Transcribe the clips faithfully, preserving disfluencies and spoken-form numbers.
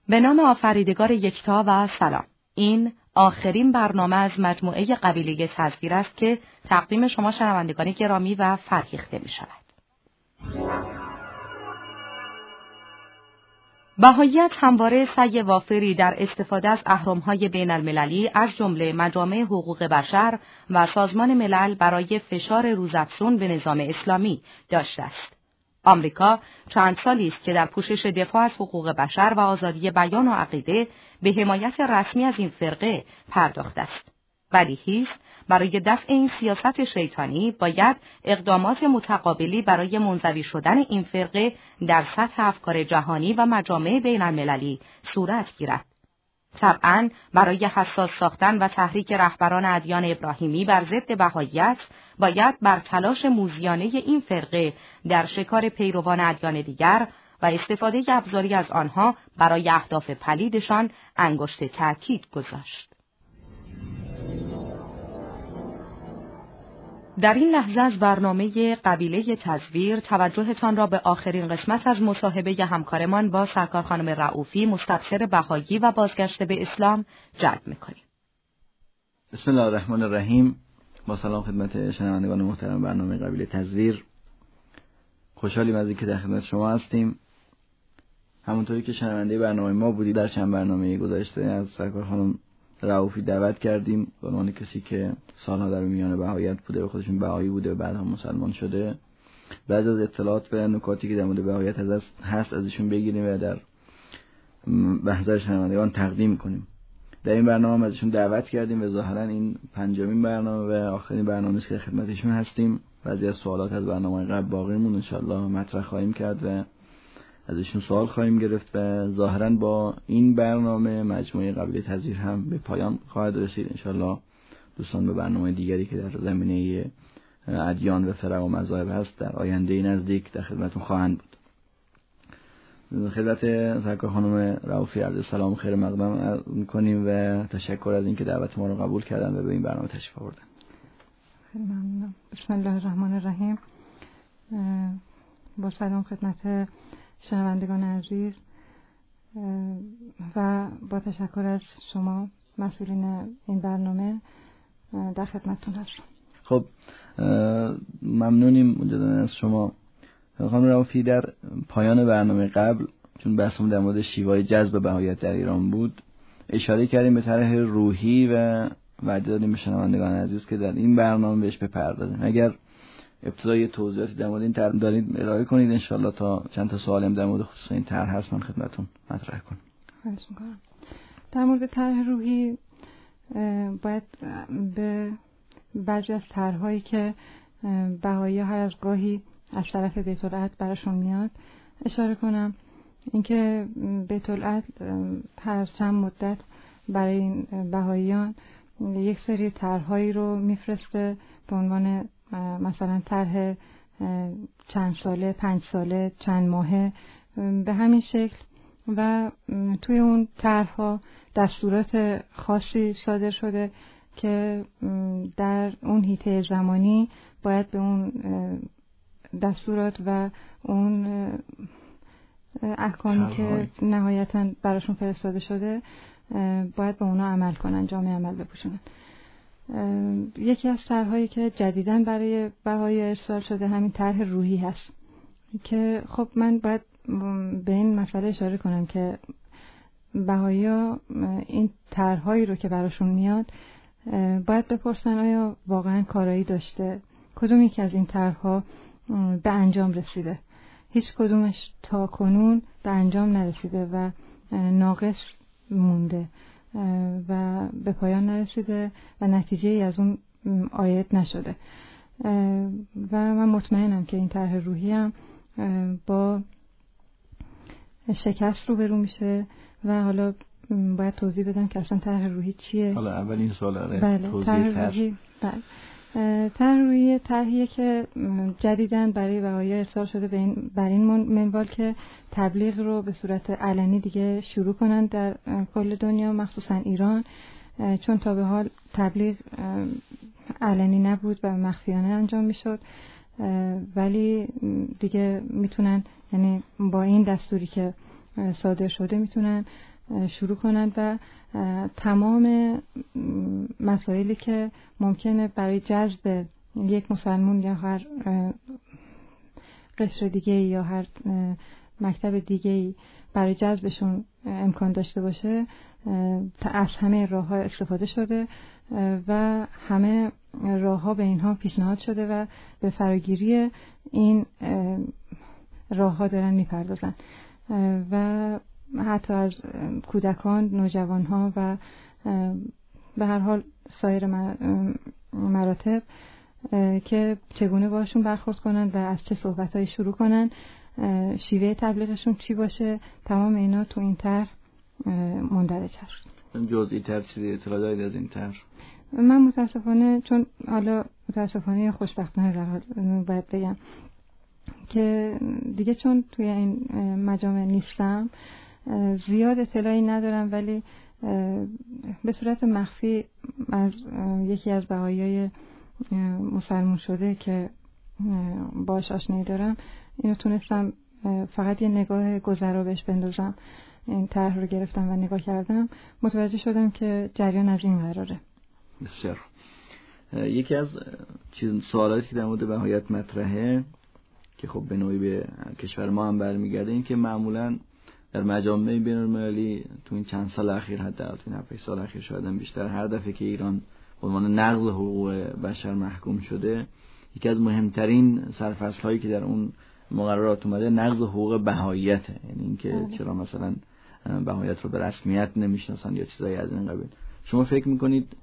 به نام آفریدگار یکتا و سلام. این آخرین برنامه از مجموعه قبیله تزویر است که تقدیم شما شنوندگان گرامی و فرهیخته می شود. بهائیت همواره سعی وافری در استفاده از اهرم‌های بین المللی از جمله مجامع حقوق بشر و سازمان ملل برای فشار روزافزون به نظام اسلامی داشته است. آمریکا چند سالی است که در پوشش دفاع از حقوق بشر و آزادی بیان و عقیده به حمایت رسمی از این فرقه پرداخته است. ولی هیچ برای دفع این سیاست شیطانی باید اقدامات متقابلی برای منزوی شدن این فرقه در سطح افکار جهانی و مجامع بین المللی صورت گیرد. طبعاً برای حساس ساختن و تحریک رهبران ادیان ابراهیمی بر ضد بهائیت باید بر تلاش موذیانه این فرقه در شکار پیروان ادیان دیگر و استفاده ابزاری از آنها برای اهداف پلیدشان انگشت تأکید گذاشت. در این لحظه از برنامه قبیله تزویر توجهتان را به آخرین قسمت از مصاحبه همکارمان با سرکار خانم رؤوفی مستبصر بهایی و بازگشته به اسلام جلب می‌کنیم. بسم الله الرحمن الرحیم. با سلام خدمت شنوندگان محترم برنامه قبیله تزویر. خوشحالیم از اینکه در خدمت شما هستیم. همونطوری که شنونده برنامه ما بودید در چند برنامه گذشته از سرکار خانم رؤوفی دعوت کردیم به عنوان کسی که سالها در میان بهائیت بوده و خودشون بهایی بوده و بعدها مسلمان شده، بعضی از اطلاعات و نکاتی که در مورد بهائیت هست از ایشون بگیریم و در محضر شنوندگان تقدیم کنیم. در این برنامه از ایشون دعوت کردیم و ظاهرا این پنجمین برنامه و آخرین برنامه است که خدمت ایشون هستیم. بعضی از سوالات از برنامه قبل باقیمون ان شاءالله مطرح خواهیم کرد و از ایشون سوال خواهیم گرفت و ظاهرا با این برنامه مجموعه قبیله تزویر هم به پایان خواهد رسید. ان شاءالله دوستان به برنامه دیگری که در زمینه ادیان و فرق و مذاهب هست در آینده نزدیک در خدمتتون خواهند بود. خدمت سرکار خانم رؤوفی عرض سلام و خیر مقدم می‌کنیم و تشکر از اینکه دعوت ما رو قبول کردن و به این برنامه تشریف آوردن. خیلی ممنونم. بسم الله الرحمن الرحیم. با سلام خدمت شنوندگان عزیز و با تشکر از شما مسئولین این برنامه در خدمتتون هستم. خب ممنونیم مجددا از شما. خانم رؤوفی در پایان برنامه قبل چون بحثمون در مورد شیوای جذب بهائیت در ایران بود اشاره کردیم به طرح روحی و وعده دادیم به شنوندگان عزیز که در این برنامه بهش بپردازیم. اگر ابتدای توضیحاتی در مورد این طرح دارید ارائه کنید ان شاءالله تا چند تا سوال هم در مورد خصوص این طرح هست من خدمتتون مطرح کنم. خواهش می‌کنم. در مورد طرح روحی باید به بعضی از طرح‌هایی که بهائی‌ها هر از گاهی از طرف بیت العدل براشون میاد اشاره کنم. اینکه بیت العدل هر از چند مدت برای این بهائیان یک سری طرح‌هایی رو میفرسته به عنوان مثلا طرح چند ساله، پنج ساله، چند ماهه به همین شکل و توی اون طرح‌ها دستورات خاصی صادر شده که در اون حیطه زمانی باید به اون دستورات و اون احکامی که نهایتاً براشون فرستاده شده باید به اونا عمل کنن، جامعه عمل بپوشونن. یکی از طرح‌هایی که جدیداً برای بهایی ارسال شده همین طرح روحی هست که خب من باید به این مسئله اشاره کنم که بهایی‌ها این طرح‌هایی رو که براشون میاد باید بپرسن آیا واقعاً کارایی داشته، کدوم یکی از این طرح‌ها به انجام رسیده. هیچ کدومش تا کنون به انجام نرسیده و ناقص مونده و به پایان نرسیده و نتیجه ای از اون عاید نشده و من مطمئنم که این طرح روحی هم با شکست روبرو میشه و حالا باید توضیح بدم که اصلا طرح روحی چیه. حالا اولین سوال آره بله، توضیح روحی بله طرح روحی طرحیه که جدیداً برای بهائی‌ها ارسال شده به این بر این منوال که تبلیغ رو به صورت علنی دیگه شروع کنن در کل دنیا مخصوصاً ایران، چون تا به حال تبلیغ علنی نبود و مخفیانه انجام میشد ولی دیگه میتونن یعنی با این دستوری که صادر شده میتونن شروع کنند و تمام مسائلی که ممکنه برای جذب یک مسلمون یا هر قشر دیگه یا هر مکتب دیگه برای جذبشون امکان داشته باشه از همه راه ها استفاده شده و همه راه ها به اینها پیشنهاد شده و به فراگیری این راه ها دارن میپردازن و حتی از کودکان، نوجوان ها و به هر حال سایر مراتب که چگونه باشون برخورد کنن و از چه صحبتایی شروع کنن، شیوه تبلیغشون چی باشه، تمام اینا تو این طرح مندرج هست. جزئی تر چیزی اطلاع دارید از این طرح؟ من متاسفانه، چون حالا متاسفانه خوشبختانه در حال باید بگم که دیگه چون توی این مجامع نیستم زیاد اطلاعی ندارم، ولی به صورت مخفی از یکی از بهائیای مسلمون شده که باش آشنایی دارم اینو تونستم فقط یه نگاه گذرا بهش بندازم. این طرح رو گرفتم و نگاه کردم، متوجه شدم که جریان از این قراره. بسیار. یکی از چیز سوالاتی که در مورد بهاییت مطرحه که خب به نوعی به کشور ما هم برمیگرده این که معمولاً در مجامع بین‌المللی تو این چند سال اخیر، حتی تو این هفت سال اخیر شاید هم بیشتر، هر دفعه که ایران به عنوان نقض حقوق بشر محکوم شده، یکی از مهمترین سرفصل‌هایی که در اون مقررات اومده نقض حقوق بهاییته. یعنی اینکه چرا مثلا بهاییت رو به رسمیت نمیشناسن یا چیزایی از این قبیل. شما فکر میکنید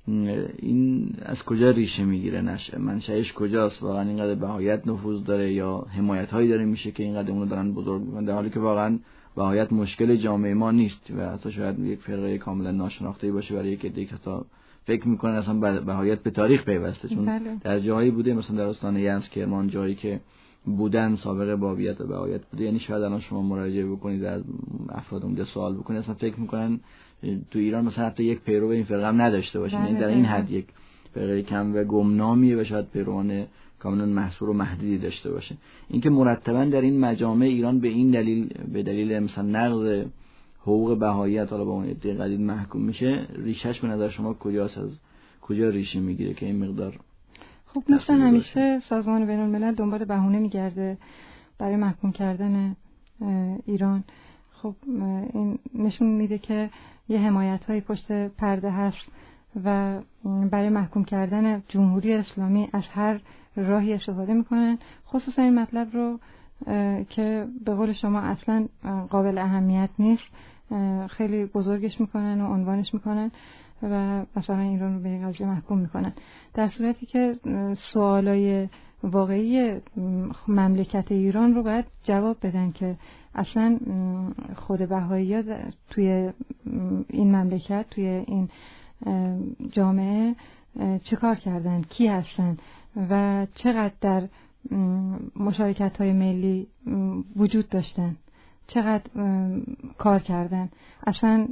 این از کجا ریشه میگیره؟ نشه منشأش کجاست؟ واقعا اینقدر بهاییت نفوذ داره یا حمایت‌هایی داره میشه که اینقدر اونو دارن بزرگ میکنن، در حالی که واقعا بهاییت مشکل جامعه ما نیست و حتی شاید یک فرقه کاملا ناشناخته باشه برای یک عده که تا فکر میکنن اصلا بهاییت به تاریخ پیوسته، چون بله. در جایی بوده مثلا در استان یزد، کرمان، جایی که بودن سابقه بابیت و بهاییت بوده. یعنی شاید الان شما مراجعه بکنید از افراد اونجا سوال بکنید اصلا فکر میکنن تو ایران مثلا حتی یک پیرو این فرقه هم نداشته باشه. یعنی در این حد یک فرقه کم و گمنامیه و شاید پیروان کاملا محصور و محدودی داشته باشه. اینکه مرتبا در این مجامع ایران به این دلیل به دلیل مثلا نقض حقوق بهاییت حالا با اون عده قدید محکوم میشه، ریشش به نظر شما کجاست؟ از کجا ریشه میگیره که این مقدار؟ خب مثلا همیشه سازمان بین‌الملل دنبال بهونه میگرده برای محکوم کردن ایران. خب این نشون میده که یه حمایت‌های پشت پرده هست و برای محکوم کردن جمهوری اسلامی از هر راهی استفاده میکنن، خصوصا این مطلب رو که به قول شما اصلا قابل اهمیت نیست خیلی بزرگش میکنن و عنوانش میکنن و مثلا ایران رو به این قضیه محکوم میکنن، در صورتی که سوالای واقعی مملکت ایران رو باید جواب بدن که اصلا خود بهائی‌ها توی این مملکت، توی این جامعه چه کار کردن، کی هستن و چقدر در مشارکت‌های ملی وجود داشتن، چقدر کار کردن، اصلا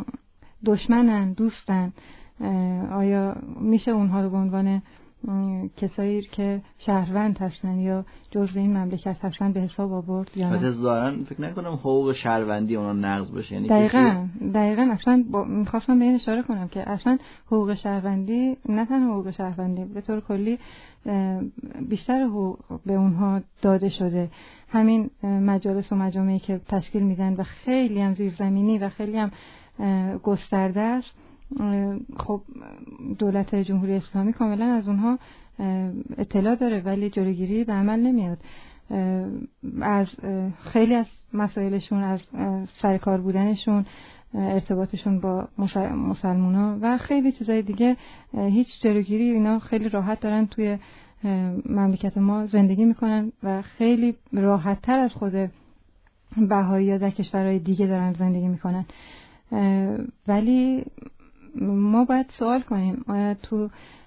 دشمنن، دوستن، آیا میشه اونها رو به عنوان کسایی که شهروند هستن یا جزء این مملکت هستن به حساب آورد یا نه؟ ظاهرا فکر نکنم حقوق شهروندی اونا نقض بشه. یعنی دقیقاً دقیقاً اصلا با... میخواستم به این اشاره کنم که اصلا حقوق شهروندی، نه تنها حقوق شهروندی، به طور کلی بیشتر حقوق به اونها داده شده. همین مجالس و مجامعی که تشکیل میدن و خیلی هم زیرزمینی و خیلی هم گسترده است، خب دولت جمهوری اسلامی کاملا از اونها اطلاع داره ولی جلوگیری به عمل نمیاد. از خیلی از مسائلشون، از سرکار بودنشون، ارتباطشون با مسلمونا و خیلی چیزای دیگه هیچ جلوگیری، اینا خیلی راحت دارن توی مملکت ما زندگی میکنن و خیلی راحت تر از خود بهائی‌ها در کشورهای دیگه دارن زندگی میکنن. ولی ما باید سوال کنیم آیا تو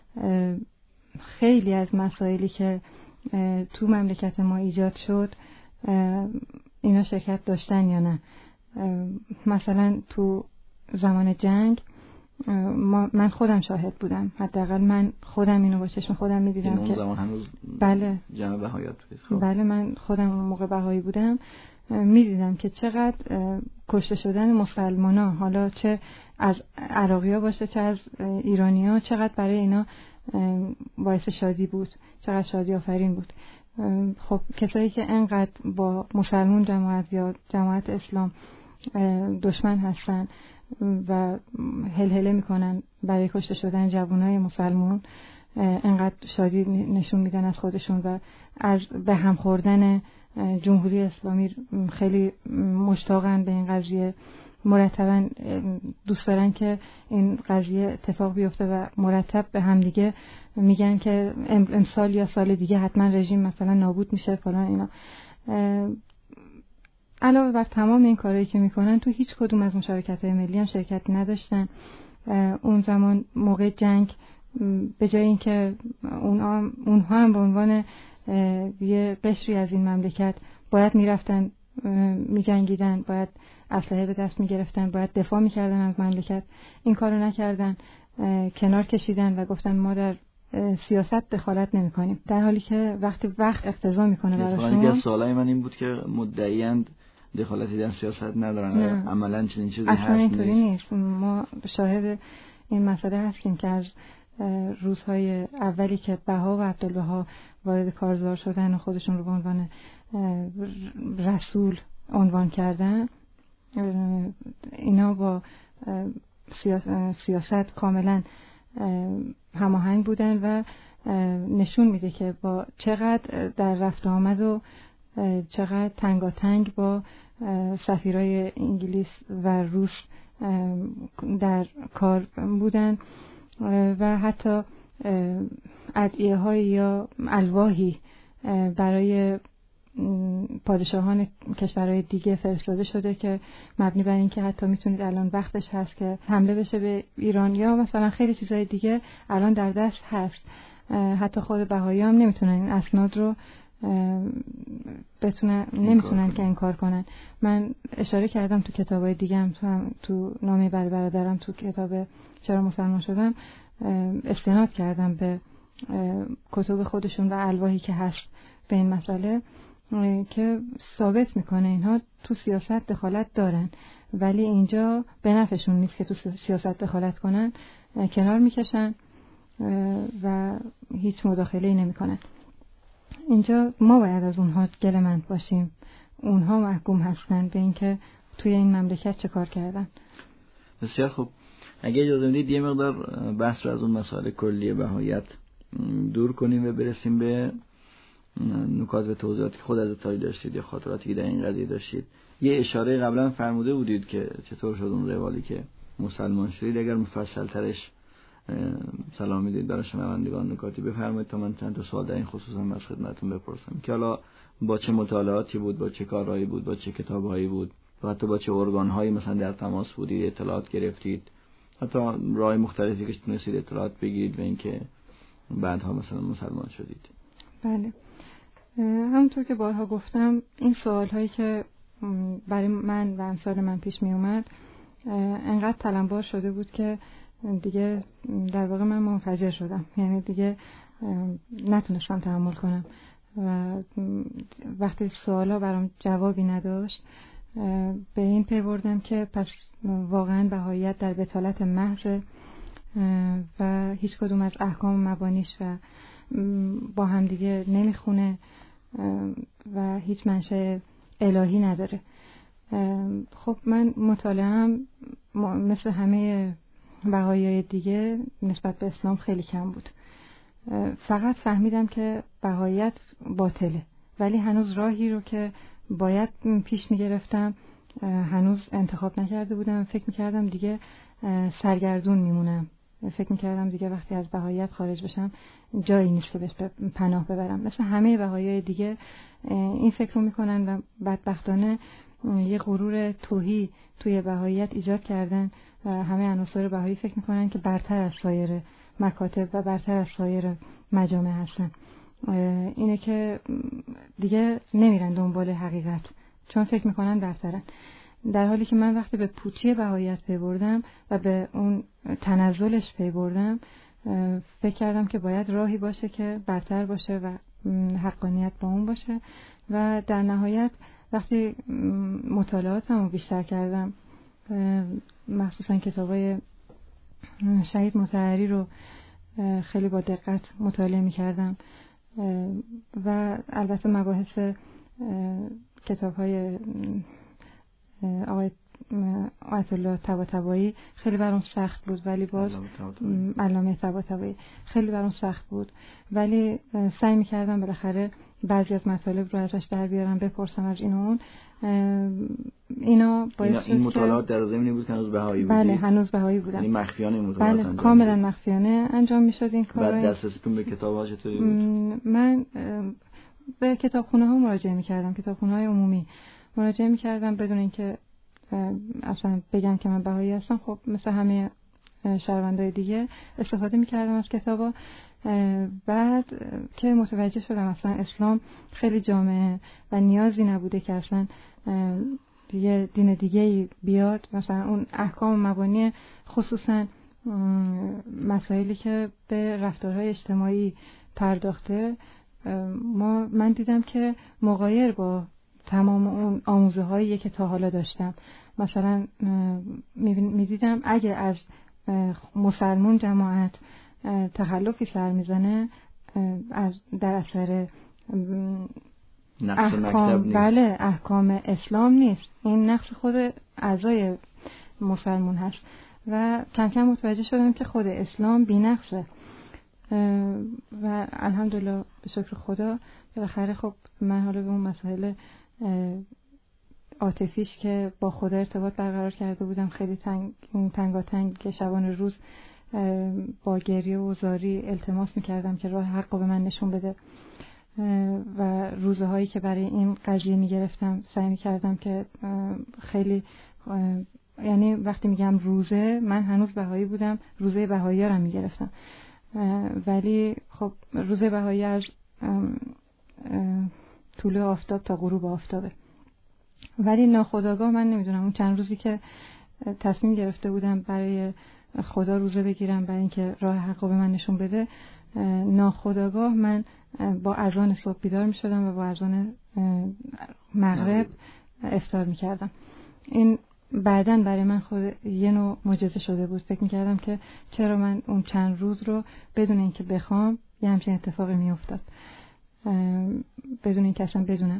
خیلی از مسائلی که تو مملکت ما ایجاد شد اینا شرکت داشتن یا نه. مثلا تو زمان جنگ ما من خودم شاهد بودم، حداقل من خودم اینو با چشم خودم می‌دیدم که زمان هنوز بله جمع بهائیات بود. بله من خودم اون موقع بهایی بودم میدیدم که چقدر کشته شدن مسلمان‌ها، حالا چه از عراقی‌ها باشه چه از ایرانی‌ها، چقدر برای اینا باعث شادی بود، چقدر شادی آفرین بود. خب کسایی که انقدر با مسلمان جماعت یا جماعت اسلام دشمن هستن و هلهله میکنن برای کشته شدن جوانای مسلمان، انقدر شادی نشون میدن از خودشون و از به هم خوردن جمهوری اسلامی خیلی مشتاقن به این قضیه، مرتبا دوست دارن که این قضیه اتفاق بیفته و مرتب به هم دیگه میگن که امسال یا سال دیگه حتما رژیم مثلا نابود میشه فلان اینا. علاوه بر تمام این کارهایی که میکنن، تو هیچ کدوم از مشارکت‌های ملی هم شرکت نداشتن. اون زمان موقع جنگ به جای اینکه اونها اونها هم به عنوان یه قشری از این مملکت باید میرفتن میجنگیدن، باید اسلحه به دست میگرفتن، باید دفاع میکردن از مملکت، این کارو نکردن، کنار کشیدن و گفتن ما در سیاست دخالت نمیکنیم، در حالی که وقتی وقت اقتضا میکنه براشون. یکی از سوالای من این بود که مدعیاند دخالتی در سیاست ندارن، عملاً چنین چیزی هست؟ اصلا اینطوری نیست. ما شاهد این مسئله هستیم که از روزهای اولی که بها و عبدالبها وارد کارزار شدن و خودشون رو به عنوان رسول عنوان کردن، اینا با سیاست کاملا هماهنگ بودن و نشون میده که با چقدر در رفت آمد و چقدر تنگاتنگ با سفیرای انگلیس و روس در کار بودن و حتی ادعیه های یا الواحی برای پادشاهان کشورهای دیگه فرستاده شده که مبنی بر این که حتی میتونید الان وقتش هست که حمله بشه به ایران، یا مثلا خیلی چیزهای دیگه الان در دست هست. حتی خود بهایی هم نمیتونن این اسناد رو بتونن نمیتونن که انکار کنن. من اشاره کردم تو کتابای دیگه هم، تو, هم تو نامه بر برادرم، تو کتاب چرا مسلمان شدم استناد کردم به کتب خودشون و الواحی که هست به این مسئله که ثابت میکنه اینها تو سیاست دخالت دارن، ولی اینجا به نفعشون نیست که تو سیاست دخالت کنن، کنار میکشن و هیچ مداخله‌ای نمیکنن. اینجا ما باید از اونها گله‌مند باشیم، اونها محکوم هستن به اینکه توی این مملکت چه کار کردن. بسیار خوب. اگه اجازه بدید یه مقدار بحث رو از اون مسائل کلی بهاییت دور کنیم و برسیم به نکات و توضیحاتی که خود از تایی داشتید یا خاطراتی که در این قضیه داشتید. یه اشاره قبلا فرموده بودید که چطور شد اون روالی که مسلمان شدید. اگر مفصل ترش سلام میدید برای شنوندگان نکاتی بفرمایید تا من چند تا سوال در این خصوص هم از خدمتتون بپرسم که حالا با چه مطالعاتی بود، با چه کارهایی بود، با چه کتابهایی بود، و حتی با چه ارگان‌هایی مثلا در تماس بودید، اطلاعات گرفتید، حتی راه مختلفی که تونستید اطلاعات بگیرید و اینکه بعدها مثلا مسلمان شدید. بله، همونطور که بارها گفتم این سوال‌هایی که برای من و امثال من پیش می اومد انقدر تلمبار شده بود که دیگه در واقع من منفجر شدم، یعنی دیگه نتونستم تحمل کنم و وقتی سوالا برام جوابی نداشت به این پی بردم که پس واقعا بهاییت در بطالت محض و هیچ کدوم از احکام مبانیش و با هم دیگه نمیخونه و هیچ منشأ الهی نداره. خب من مطالعه‌ام مثل همه بهایی‌های دیگه نسبت به اسلام خیلی کم بود. فقط فهمیدم که بهاییت باطله، ولی هنوز راهی رو که باید پیش میگرفتم هنوز انتخاب نکرده بودم. فکر میکردم دیگه سرگردون میمونم، فکر میکردم دیگه وقتی از بهاییت خارج بشم جایی نیست که بهش پناه ببرم. مثل همه بهایی‌های دیگه این فکر رو میکنن و بدبختانه یه غرور توهی توی بهاییت ایجاد کردن و همه عناصر بهایی فکر میکنن که برتر از سایر مکاتب و برتر از سایر مجامع هستن. اینه که دیگه نمیرن دنبال حقیقت چون فکر میکنن برترن، در حالی که من وقتی به پوچی بهاییت پی بردم و به اون تنزلش پی بردم فکر کردم که باید راهی باشه که برتر باشه و حقانیت با اون باشه و در نهایت وقتی مطالعاتم رو بیشتر کردم، مخصوصا کتابای شهید مطهری رو خیلی با دقت مطالعه می کردم و البته مباحث کتاب‌های آقای آیت الله طباطبایی خیلی برام سخت بود، ولی باز علامه طباطبایی خیلی برام سخت بود، ولی سعی می‌کردم بالاخره بعضی از مطالب رو ازش در بیارم، بپرسم از این و اون. اینا باعث شد این مطالعات در ضمنی بود که هنوز بهایی بودید؟ بله، هنوز بهایی بودم. یعنی مخفیانه مطالعات بله، انجام کاملا مخفیانه انجام می‌شد این کارا. بعد دسترسیتون به کتاب‌ها چطوری بود؟ من به کتابخونه‌ها مراجعه می‌کردم، کتابخونه‌های عمومی مراجعه می‌کردم بدون اینکه اصلا بگم که من بهایی هستم. خب مثل همه شهروندای دیگه استفاده می‌کردم از کتابا. بعد که متوجه شدم اصلا اسلام خیلی جامعه و نیازی نبوده که اصلا یه دین دیگه‌ای بیاد، مثلا اون احکام مبانی خصوصا مسائلی که به رفتارهای اجتماعی پرداخته، ما من دیدم که مغایر با تمام اون آموزه هایی که تا حالا داشتم. مثلا می دیدم اگه از مسلمون جماعت تخلفی سر میزنه از در اثر احکام، بله، احکام اسلام نیست، این نقص خود اعضای مسلمون هست. و کم کم متوجه شدم که خود اسلام بی نقصه و الحمدلله به شکر خدا بالاخره خب من حالا به اون مسائل عاطفیش که با خدا ارتباط برقرار کرده بودم خیلی تنگ تنگاتنگ که شبان روز با گریه و زاری التماس میکردم که راه حق رو به من نشون بده و روزه هایی که برای این قضیه میگرفتم سعی میکردم که خیلی، یعنی وقتی میگم روزه، من هنوز بهایی بودم، روزه بهایی ها رو میگرفتم، ولی خب روزه بهایی از طلوع آفتاب تا غروب آفتابه. ولی ناخودآگاه من نمیدونم اون چند روزی که تصمیم گرفته بودم برای خدا روزه بگیرم برای اینکه راه حق رو به من نشون بده، ناخودآگاه من با اذان صبح بیدار میشدم و با اذان مغرب افطار میکردم. این بعدن برای من خود یه نوع معجزه شده بود. فکر میکردم که چرا من اون چند روز رو بدون اینکه بخوام یه همچین اتفاقی میافتاد، بدون اینکه اصلا بدونم.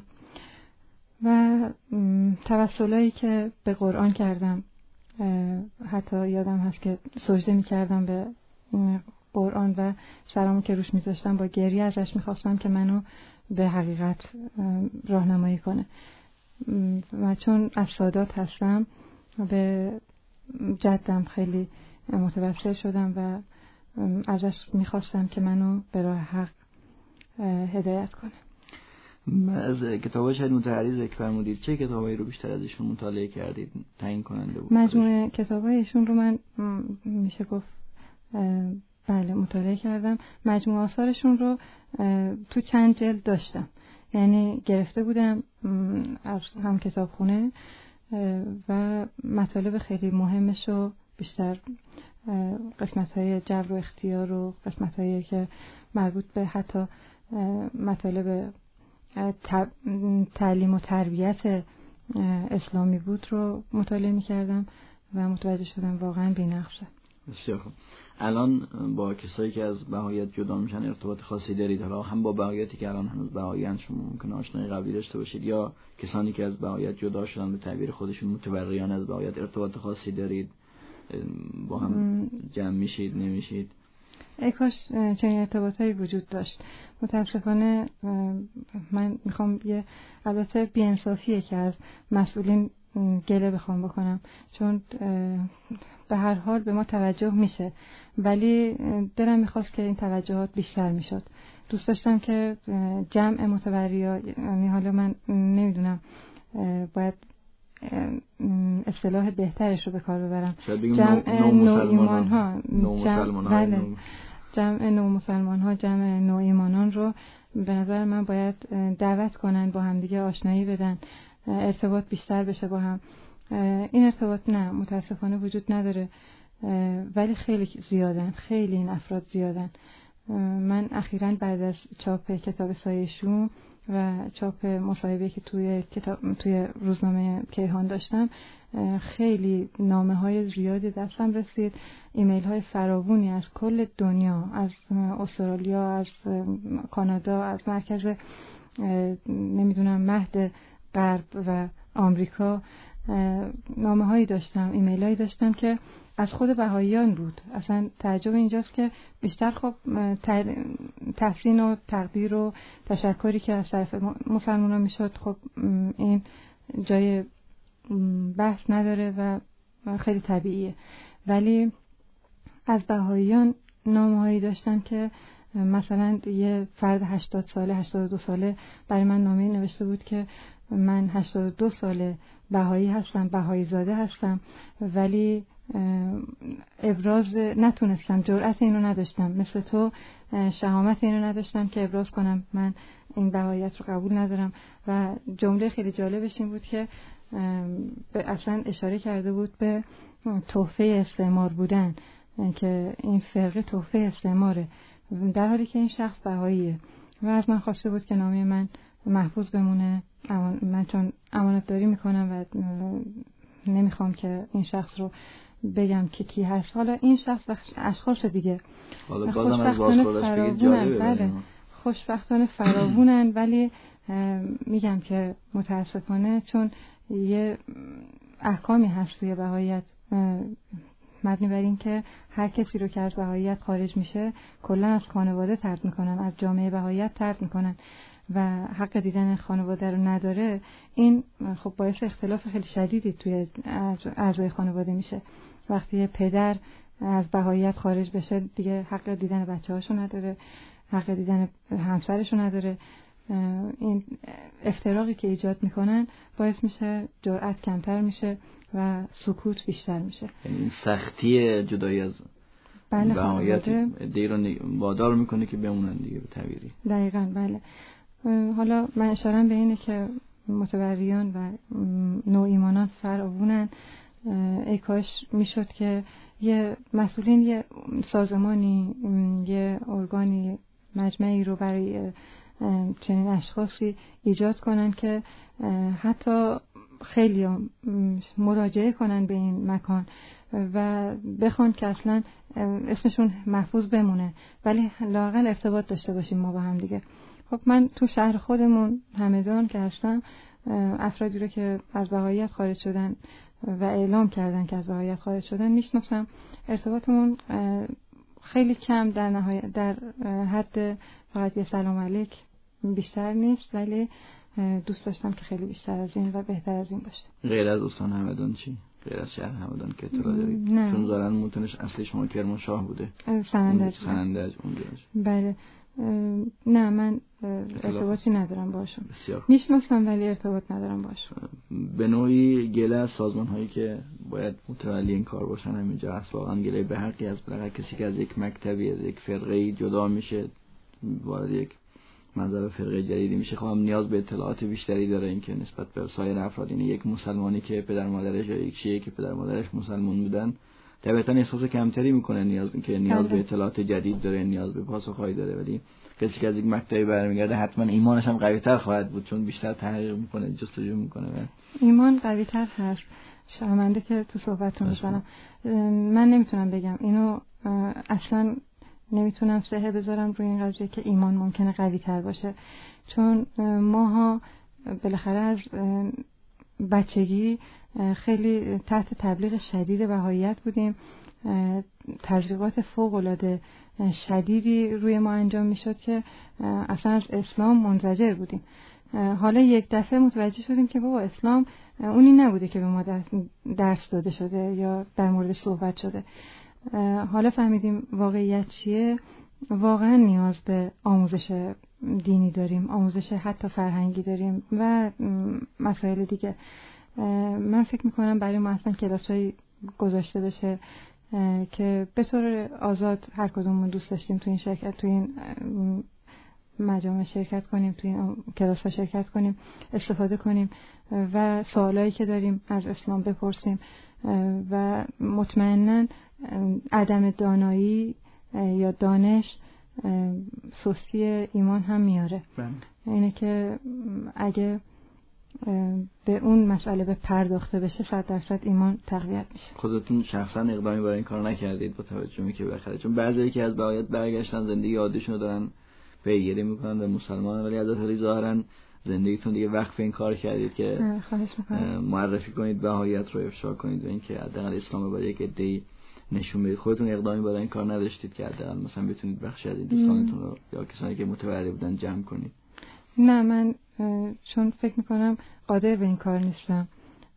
و توسلایی که به قرآن کردم، حتی یادم هست که سجده میکردم به قرآن و سرامو که روش میذاشتم با گریه ازش میخواستم که منو به حقیقت راهنمایی کنه. و چون از سادات هستم به جدم خیلی متوسل شدم و ازش میخواستم که منو به راه حق هدایت کنه. از کتابای شهید مطهری ذکر فرمودید، چه کتابایی رو بیشتر ازشون مطالعه کردید تعیین کننده بود؟ مجموعه کتابایشون رو من میشه گفت بله مطالعه کردم. مجموعه آثارشون رو تو چند جلد داشتم، یعنی گرفته بودم از هم کتابخونه و مطالب خیلی مهمش رو بیشتر قسمت‌های جبر و اختیار و قسمت‌هایی که مربوط به حتی مطالب تعلیم و تربیت اسلامی بود رو مطالعه می‌کردم و متوجه شدم واقعاً بی‌نقصه. بسیار خوب. الان با کسایی که از بهاییت جدا میشن ارتباط خاصی دارید؟ حالا هم با بهاییتی که الان هنوز بهاییان شما ممکنه آشنایی قبلی داشته باشید، یا کسانی که از بهاییت جدا شدن به تعبیر خودشون متبرئین از بهاییت ارتباط خاصی دارید؟ با هم جمع میشید نمیشید؟ ای کاش چنین ارتباطایی وجود داشت. متاسفانه من میخوام یه البته بی‌انصافیه که از مسئولین گله بخوام بکنم، چون به هر حال به ما توجه میشه، ولی دلم میخواست که این توجهات بیشتر میشد. دوست داشتم که جمع متبریا، یعنی حالا من نمیدونم باید اصطلاح بهترش رو به کار ببرم، جمع نو ایمان ها، بله، جمع نو مسلمان ها، جمع نو ایمانان رو به نظر من باید دعوت کنن، با هم دیگه آشنایی بدن، ارتباط بیشتر بشه با هم. این ارتباط نه متاسفانه وجود نداره، ولی خیلی زیادن، خیلی این افراد زیادن. من اخیراً بعد از چاپ کتاب سایه شوم و چاپ مصاحبه که توی کتاب توی روزنامه کیهان داشتم، خیلی نامه‌های زیادی دستم رسید، ایمیل‌های فراوانی از کل دنیا، از استرالیا، از کانادا، از مرکز نمیدونم مهد غرب و آمریکا، نامه‌هایی داشتم، ایمیل‌هایی داشتم که از خود بهائیان بود. اصلا تعجب اینجاست که بیشتر خب تحسین و تقدیر و تشکری که از طرف مسلمانان میشد، خب این جای بحث نداره و خیلی طبیعیه. ولی از بهائیان نامه‌هایی داشتم که مثلا یه فرد هشتاد ساله هشتاد و دو ساله برای من نامه نوشته بود که من هشتاد و دو ساله بهایی هستم، بهایی زاده هستم، ولی ابراز نتونستم، جرأت اینو نداشتم، مثل تو شهامت اینو نداشتم که ابراز کنم من این بهاییت رو قبول ندارم. و جمله خیلی جالبش این بود که اصلا اشاره کرده بود به تحفه استعمار بودن، که این فرقه تحفه استعماره، در حالی که این شخص بهاییه. و از من خواسته بود که نامه من محفوظ بمونه، من چون امانت داری میکنم و نمیخوام که این شخص رو بگم که کی هست. حالا این شخص و اشخاص دیگه خوشبختانه فراوونن، بله خوشبختانه فراوونن، ولی میگم که متاسفانه چون یه احکامی هست توی بهاییت مبنی بر این که هر کسی رو که از بهاییت خارج میشه کلا از خانواده طرد میکنن، از جامعه بهاییت طرد میکنن و حق دیدن خانواده رو نداره، این خب باعث اختلاف خیلی شدیدی توی اعضای خانواده میشه. وقتی پدر از بهاییت خارج بشه دیگه حق دیدن بچه‌هاشو نداره، حق دیدن همسرشو نداره. این افتراقی که ایجاد میکنن باعث میشه جرأت کمتر میشه و سکوت بیشتر میشه. این سختی جدایی از بهاییت دی رو وادار میکنه که بمونن دیگه به تعبیری. دقیقاً بله. حالا من اشارم به اینه که متبریان و نوع ایمانان فراوونن. ای کاش میشد که یه مسئولین یه سازمانی، یه ارگانی، مجمعی رو برای چنین اشخاصی ایجاد کنن که حتی خیلی مراجعه کنن به این مکان و بخوان که اصلا اسمشون محفوظ بمونه، ولی لااقل ارتباط داشته باشیم ما با هم دیگه. خب من تو شهر خودمون همدان که هستم، افرادی رو که از بهاییت خارج شدن و اعلام کردن که از بهاییت خارج شدن میشناسم. ارتباطمون خیلی کم، در نهایت در حد فقط یه سلام علیک، بیشتر نیست، ولی دوست داشتم که خیلی بیشتر از این و بهتر از این باشه. غیر از استان همدان چی؟ غیر از شهر همدان که اطلاع دارید؟ چون زارن موتونش اصلی شما کرمانشاه بوده. سنندج. سنندج اونجاش. بله. نه من ارتباطی ندارم باشم. میشناسم ولی ارتباط ندارم باشم. به نوعی گله از سازمان هایی که باید متولی این کار باشن همینجا هست. واقعا گله به حقی از برای کسی که از یک مکتبی، از یک فرقه‌ای جدا میشه، وارد یک مذهب فرقه جدیدی میشه، خب هم نیاز به اطلاعات بیشتری داره این که نسبت به سایر افراد. این یک مسلمانی که پدر مادرش یا یک شیعه که پدر مادرش مسلمان بودن طبعاً احساس کمتری میکنه، نیاز که نیاز به اطلاعات جدید داره، نیاز به پاسخهایی داره. ولی کسی که از یک مکتبی برمیگرده حتما ایمانش هم قوی‌تر خواهد بود، چون بیشتر تحقیق میکنه، جستجو میکنه. ایمان قوی‌تر هست. شرمنده که تو صحبتتون بزنم، من نمیتونم بگم اینو، اصلا نمیتونم سهه بذارم روی این قضیه که ایمان ممکنه قوی‌تر باشه، چون ماها بالاخره از بچگی خیلی تحت تبلیغ شدید بهاییت بودیم. تبلیغات فوق‌العاده شدیدی روی ما انجام میشد که اصلا از اسلام منزجر بودیم. حالا یک دفعه متوجه شدیم که بابا اسلام اونی نبوده که به ما درس داده شده یا در موردش صحبت شده. حالا فهمیدیم واقعیت چیه. واقعا نیاز به آموزش دینی داریم، آموزش حتی فرهنگی داریم و مسائل دیگه. من فکر میکنم برای ما اصلا کلاس‌های گذاشته بشه که به طور آزاد هر کدومون دوست داشتیم تو این شرکت، تو این مجامع شرکت کنیم، تو این کلاس‌ها شرکت کنیم، استفاده کنیم و سوالایی که داریم از اسلام بپرسیم و مطمئناً عدم دانایی یا دانش سستی ایمان هم میاره. اینه که اگه به اون مسئله به پرداخته بشه صد درصد ایمان تقویت میشه. خودتون شخصا اقدامی برای این کار نکردید با توجه به که بخره، چون بعضی که از بهاییت برگشتن زندگی عادیشون رو دارن پیگیری میکنن به مسلمان، ولی حضرت علی ظاهرا زندگیتون دیگه وقف این کار کردید که معرفی کنید بهاییت رو افشا کنید و اینکه حداقل اسلام رو برای یک عده‌ای نشون بدید. خودتون اقدامی برای این کار نداشتید که حداقل مثلا بتونید بخشی از این دوستانتون رو یا کسانی که متورع بودن جمع کنید؟ نه، من چون فکر میکنم قادر به این کار نیستم.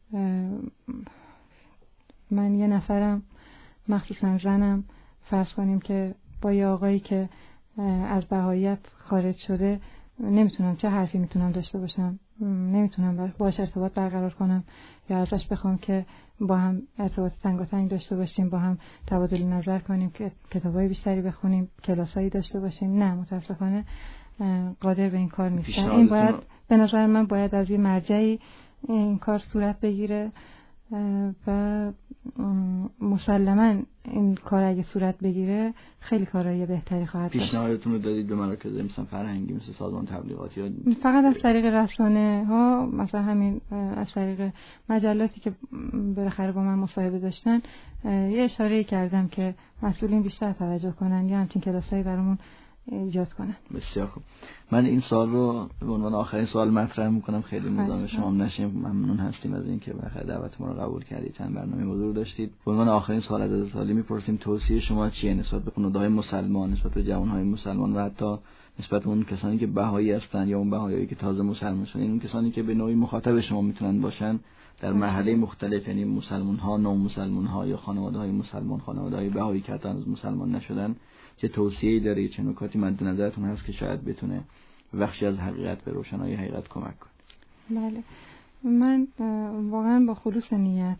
من یه نفرم، مخصوصا زنم، فرض کنیم که با یه آقایی که از بهاییت خارج شده نمیتونم، چه حرفی میتونم داشته باشم؟ نمیتونم باهاش ارتباط برقرار کنم یا ازش بخوام که با هم ارتباط تنگاتنگ داشته باشیم، با هم تبادل نظر کنیم، که کتابای بیشتری بخونیم، کلاسایی داشته باشیم. نه، متاسفانه قادر به این کار نیستم. این باید به نظر من باید از یه مرجعی این کار صورت بگیره و مسلماً این کار اگه صورت بگیره خیلی کارهای بهتری خواهد داشت. پیشنهادتون رو دادید به مراکز مثلا فرهنگی مثل سازمان تبلیغاتی یا فقط از طریق رسانه ها، مثلا همین از طریق مجلاتی که بالاخره با من مصاحبه داشتن یه اشاره‌ای کردم که مسئولین بیشتر توجه کنن یا همچین کلاسایی برامون ایجاد کنن. بسیار خوب. من این سوال رو به عنوان آخرین سوال مطرح میکنم، خیلی مزاحم شما نشیم. ممنون هستیم از اینکه بالاخره دعوت ما رو قبول کردید، چند برنامه حضور داشتید. به عنوان آخرین سوال از حضرت عالی میپرسیم توصیه شما چیه نسبت به خانواده‌های مسلمان، نسبت به جوان‌های مسلمان و حتی نسبت به اون کسانی که بهایی هستن یا اون بهاییایی که تازه مسلمان شدن، اون کسانی که به نوعی مخاطب شما میتونن باشن در مرحله مختلف، یعنی مسلمان‌ها، نومسلمان‌ها یا خانواده‌های مسلمان، خانواده‌های بهایی که هنوز مسلمان نشدن، چه توصیه‌ای داره، چه نکاتی مد نظرتون هست که شاید بتونه بخشی از حقیقت به روشنایی حقیقت کمک کنه؟ بله، من واقعا با خلوص نیت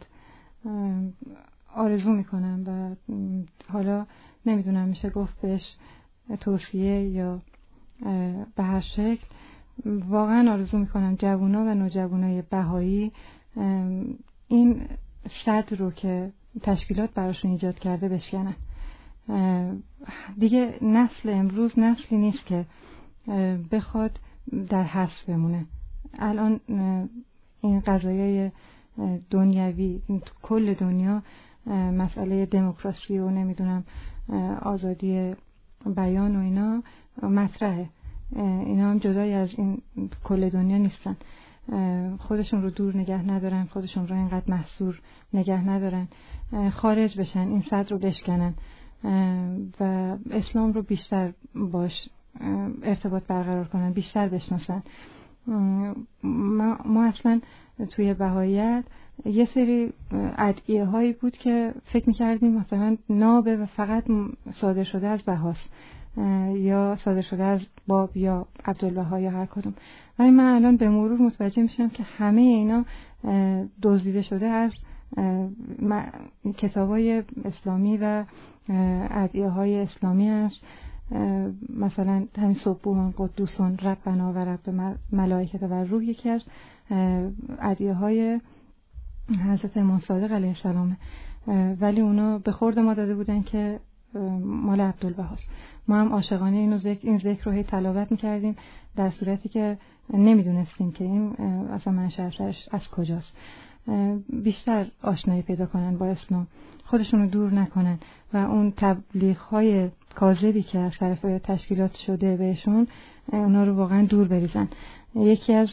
آرزو میکنم و حالا نمیدونم میشه گفت بهش توصیه یا به هر شکل، واقعا آرزو میکنم جوونا و نوجوانای بهایی این صد رو که تشکیلات براشون ایجاد کرده بشکنن. دیگه نسل امروز نسلی نیست که بخواد در حبس بمونه. الان این قضایای دنیوی کل دنیا، مسئله دموکراسی و نمیدونم آزادی بیان و اینا مطرحه. اینا هم جدای از این کل دنیا نیستن. خودشون رو دور نگه ندارن، خودشون رو اینقدر محصور نگه ندارن، خارج بشن، این صد رو بشکنن و اسلام رو بیشتر باش ارتباط برقرار کنن، بیشتر بشناسن. ما, ما اصلا توی بهاییت یه سری ادعیه هایی بود که فکر میکردیم مثلا نابه و فقط صادر شده از بهاست یا صادر شده از باب یا عبدالبها یا هر کدوم، ولی من الان به مرور متوجه میشم که همه اینا دزدیده شده از کتابای اسلامی و ادعیه های اسلامی است. مثلا همین سبحان قدوسون ربنا و رب ملائکه و روح یکی از ادعیه های حضرت امام صادق علیه السلام، ولی اونا به خورد ما داده بودن که مال عبدالبهاست. ما هم عاشقانه اینو ذکر این ذکر رو هی تلاوت می‌کردیم در صورتی که نمیدونستیم که این اصلا منشأش از کجاست. بیشتر آشنایی پیدا کنن با اسلام، خودشون رو دور نکنن و اون تبلیغ‌های کاذبی که از طرف تشکیلات شده بهشون اونا رو واقعا دور بریزن. یکی از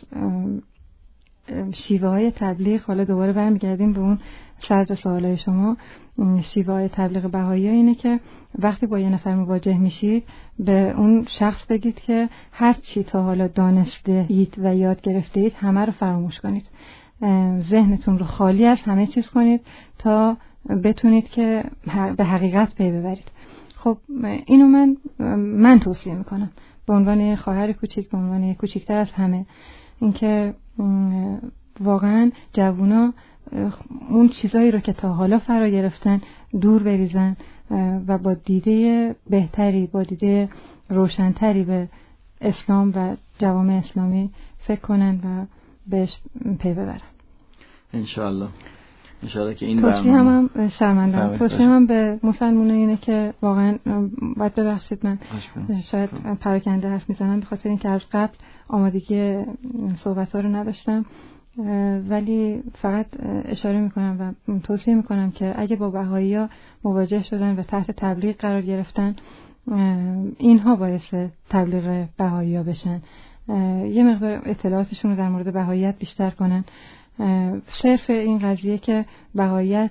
شیوه های تبلیغ، حالا دوباره برمیگردیم به اون صدر سوالای شما، شیوه های تبلیغ بهایی اینه که وقتی با یه نفر مواجه میشید به اون شخص بگید که هر چی تا حالا دانسته اید و یاد گرفته اید همه رو فراموش کنید، ذهنتون رو خالی از همه چیز کنید تا بتونید که به حقیقت پی ببرید. خب اینو من من توصیه میکنم به عنوان خواهر کوچیک، به عنوان کوچیکتر از همه، اینکه واقعا جوونا اون چیزایی رو که تا حالا فرا گرفتن دور بریزن و با دیده بهتری، با دیده روشنتری به اسلام و جوامع اسلامی فکر کنن و بهش پی ببرن. انشاءالله. ان شاء الله که این برنامه توصیه هم, هم شرمندم توصیه هم به مسلمانان اینه که واقعا باید ببخشید من شاید پراکنده حرف میزنم به خاطر اینکه از قبل آمادگی صحبت‌ها رو نداشتم، ولی فقط اشاره میکنم و توصیه میکنم که اگه با بهایی‌ها مواجه شدن و تحت تبلیغ قرار گرفتن، اینها باعث تبلیغ بهایی‌ها بشن، یه مقدار اطلاعاتشون رو در مورد بهاییت بیشتر کنن. صرف این قضیه که بهاییت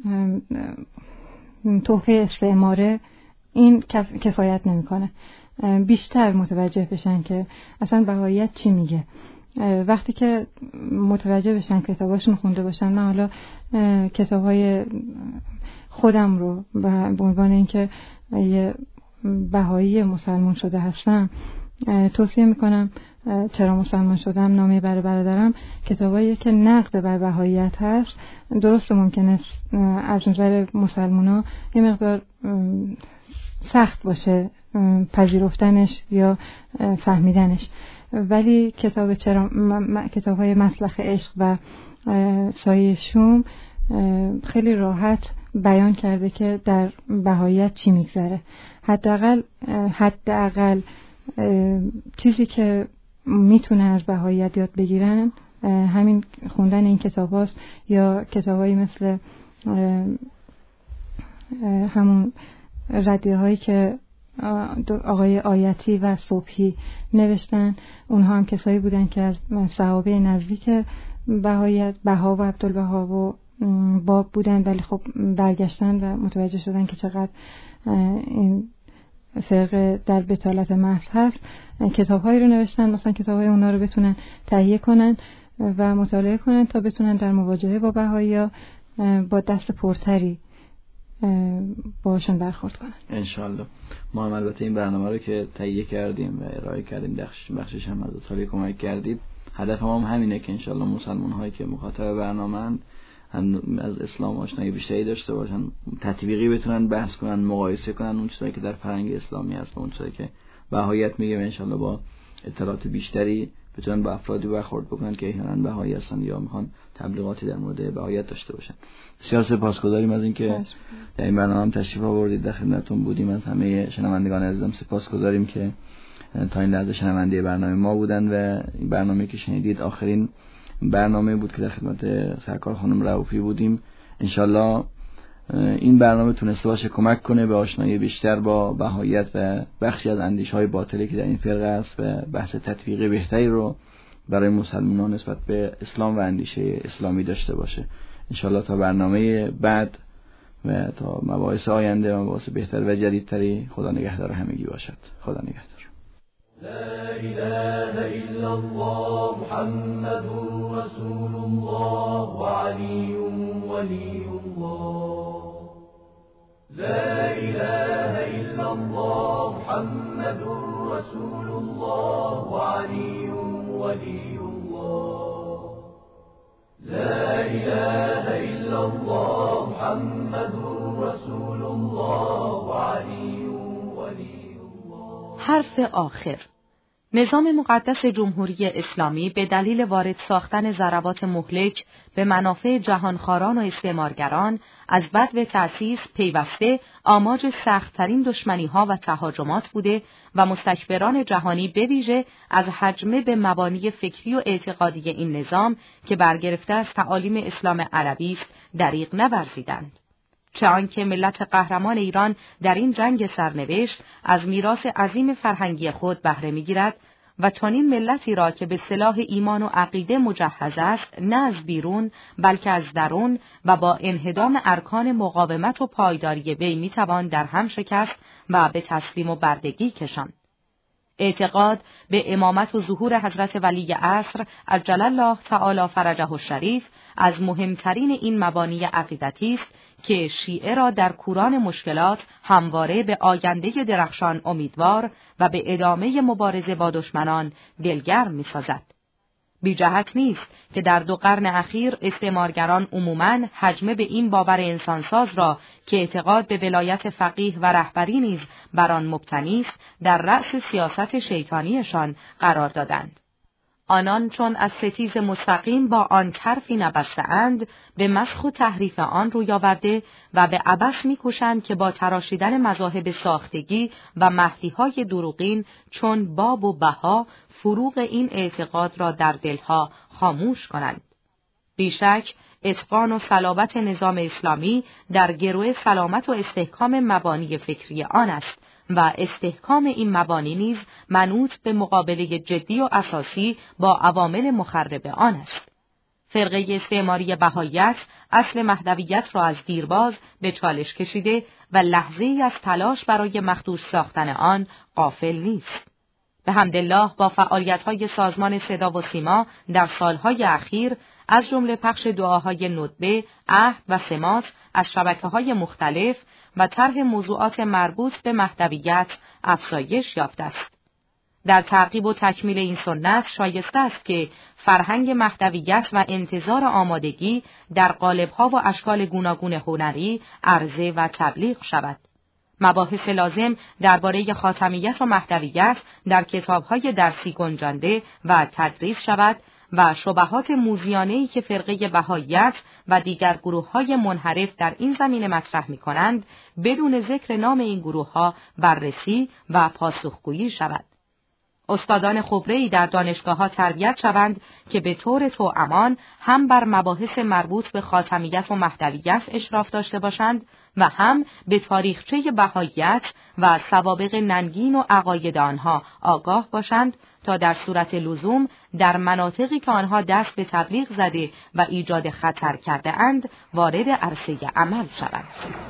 تحفه استعماره، این کفایت نمیکنه. بیشتر متوجه بشن که اصلا بهاییت چی میگه. وقتی که متوجه بشن، کتاباشون خونده باشن، من حالا کتابهای خودم رو به عنوان اینکه یه بهایی مسلمان شده هستم توصیه میکنم. چرا مسلمان شدم، نامه برای برادرم، کتابایی که نقد بر بهاییت هست. درست ممکنه از نظر مسلمانا یه مقدار سخت باشه پذیرفتنش یا فهمیدنش، ولی کتاب چرا کتاب‌های مسلخ عشق و سایه شوم خیلی راحت بیان کرده که در بهاییت چی میگذره. حداقل حداقل چیزی که میتونه از بهاییت یاد بگیرن همین خوندن این کتاب هاست، یا کتابایی مثل همون ردیه هایی که آقای آیتی و صبحی نوشتن. اونها هم کسایی بودن که از صحابه نزدیک بهاییت، بها و عبدالبها و باب بودن، ولی خب برگشتن و متوجه شدن که چقدر این فرق در بطالت محض هست. کتاب‌هایی رو نوشتن، مثلا کتاب‌های اونا رو بتونن تهیه کنن و مطالعه کنن تا بتونن در مواجهه با بهایی‌ها با دست پرتری باشون برخورد کنن انشالله. ما هم البته این برنامه رو که تهیه کردیم و ارائه کردیم، بخشش بخشش هم از اطلاعی کمک کردید. هدف ما هم همینه که انشالله مسلمان هایی که مخاطب برنامه‌اند هم از اسلام آشنایی بیشتری داشته باشن، تطبیقی بتونن بحث کنن، مقایسه کنن اون چیزایی که در فرهنگ اسلامی هست با اون چیزایی که بهاییت میگه، و انشالله با اطلاعات بیشتری بتونن با افرادی برخورد بکنن که احیانا بهایی هستن یا میخوان تبلیغاتی در مورد بهاییت داشته باشن. بسیار سپاسگزاریم از اینکه در این برنامه هم تشریف آوردید، در خدمتتون بودیم. از همه شنوندگان عزیزم سپاسگزاریم که تا این لحظه شنونده برنامه ما بودن و این برنامه که شنیدید آخرین برنامه بود که در خدمت سرکار خانم رؤوفی بودیم. انشالله این برنامه تونسته باشه کمک کنه به آشنایی بیشتر با بهاییت و بخشی از اندیشه‌های باطلی که در این فرقه است و بحث تطبیق بهتری رو برای مسلمانان نسبت به اسلام و اندیشه اسلامی داشته باشه. انشالله تا برنامه بعد و تا مباحث آینده و مباحث بهتر و جدیدتری، خدا نگهدار همگی باشد. خدا نگهدار. لا إله إلا الله محمد رسول الله وعلي ولي الله. لا إله إلا الله محمد رسول الله وعلي ولي الله. لا إله إلا الله محمد رسول الله وعلي ولي الله. حرف آخر. نظام مقدس جمهوری اسلامی به دلیل وارد ساختن ضربات مهلک به منافع جهانخواران و استعمارگران از بدو تأسیس پیوسته آماج سخت‌ترین دشمنی‌ها و تهاجمات بوده و مستکبران جهانی به ویژه از هجمه به مبانی فکری و اعتقادی این نظام که برگرفته از تعالیم اسلام علوی است دریغ نورزیدند. چه آنکه ملت قهرمان ایران در این جنگ سرنوشت از میراث عظیم فرهنگی خود بهره می‌گیرد و چنین ملتی را که به سلاح ایمان و عقیده مجهز است، نه از بیرون بلکه از درون و با انهدام ارکان مقاومت و پایداری وی میتوان در هم شکست و به تسلیم و بردگی کشاند. اعتقاد به امامت و ظهور حضرت ولی عصر عجل الله تعالی فرجه الشریف از مهمترین این مبانی عقیدتی است که شیعه را در کوران مشکلات همواره به آینده درخشان امیدوار و به ادامه مبارزه با دشمنان دلگرم می‌سازد. بی جهت نیست که در دو قرن اخیر استعمارگران عموماً هجمه به این باور انسانساز را که اعتقاد به ولایت فقیه و رهبری نیز بر آن مبتنی است در رأس سیاست شیطانیشان قرار دادند. آنان چون از ستیز مستقیم با آن طرفی نبسته‌اند، به مسخ و تحریف آن روی آورده و به عبث می‌کوشند که با تراشیدن مذاهب ساختگی و مهدی‌های دروغین چون باب و بها فروغ این اعتقاد را در دلها خاموش کنند. بیشک اتقان و صلابت نظام اسلامی در گروه سلامت و استحکام مبانی فکری آن است و استحکام این مبانی نیز منوط به مقابله جدی و اساسی با عوامل مخرب آن است. فرقه استعماری بهائیت اصل مهدویت را از دیرباز به چالش کشیده و لحظه‌ای از تلاش برای مخدوش ساختن آن غافل نیست. به حمدالله با فعالیت‌های سازمان صدا و سیما در سالهای اخیر از جمله پخش دعاهای ندبه، عهد و سماط از شبکه‌های مختلف و طرح موضوعات مربوط به مهدویت افزایش یافته است. در تعقیب و تکمیل این سنت شایسته است که فرهنگ مهدویت و انتظار آمادگی در قالب‌ها و اشکال گوناگون هنری عرضه و تبلیغ شود. مباحث لازم درباره خاتمیت و مهدویت در کتاب‌های درسی گنجانده و تدریس شود و شبهات موذیانه‌ای که فرقه بهائیت و دیگر گروه‌های منحرف در این زمینه مطرح می‌کنند بدون ذکر نام این گروه‌ها بررسی و پاسخگویی شود. استادان خبره‌ای در دانشگاه‌ها تربیت شوند که به طور توامان هم بر مباحث مربوط به خاتمیت و مهدویت اشراف داشته باشند و هم به تاریخچه بهائیت و سوابق ننگین و عقاید آنها آگاه باشند تا در صورت لزوم در مناطقی که آنها دست به تبلیغ زده و ایجاد خطر کرده اند وارد عرصه عمل شوند.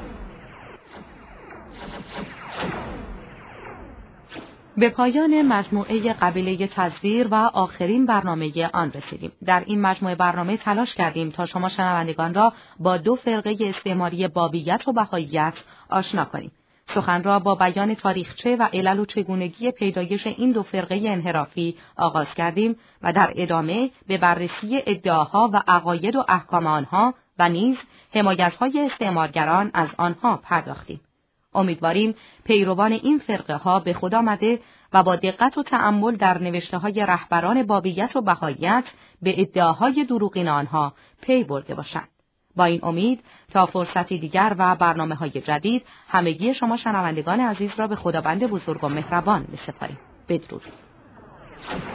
به پایان مجموعه قبیله تزویر و آخرین برنامه آن رسیدیم. در این مجموعه برنامه تلاش کردیم تا شما شنوندگان را با دو فرقه استعماری بابیت و بهائیت آشنا کنیم. سخن را با بیان تاریخچه و علل و چگونگی پیدایش این دو فرقه انحرافی آغاز کردیم و در ادامه به بررسی ادعاها و عقاید و احکام آنها و نیز حمایت‌های استعمارگران از آنها پرداختیم. امیدواریم پیروان این فرقه ها به خود آمده و با دقت و تأمل در نوشته های رهبران بابیت و بهائیت به ادعاهای دروغین آنها پی برده باشند. با این امید تا فرصتی دیگر و برنامه های جدید همگی شما شنوندگان عزیز را به خداوند بزرگ و مهربان می‌سپاریم. بدرود.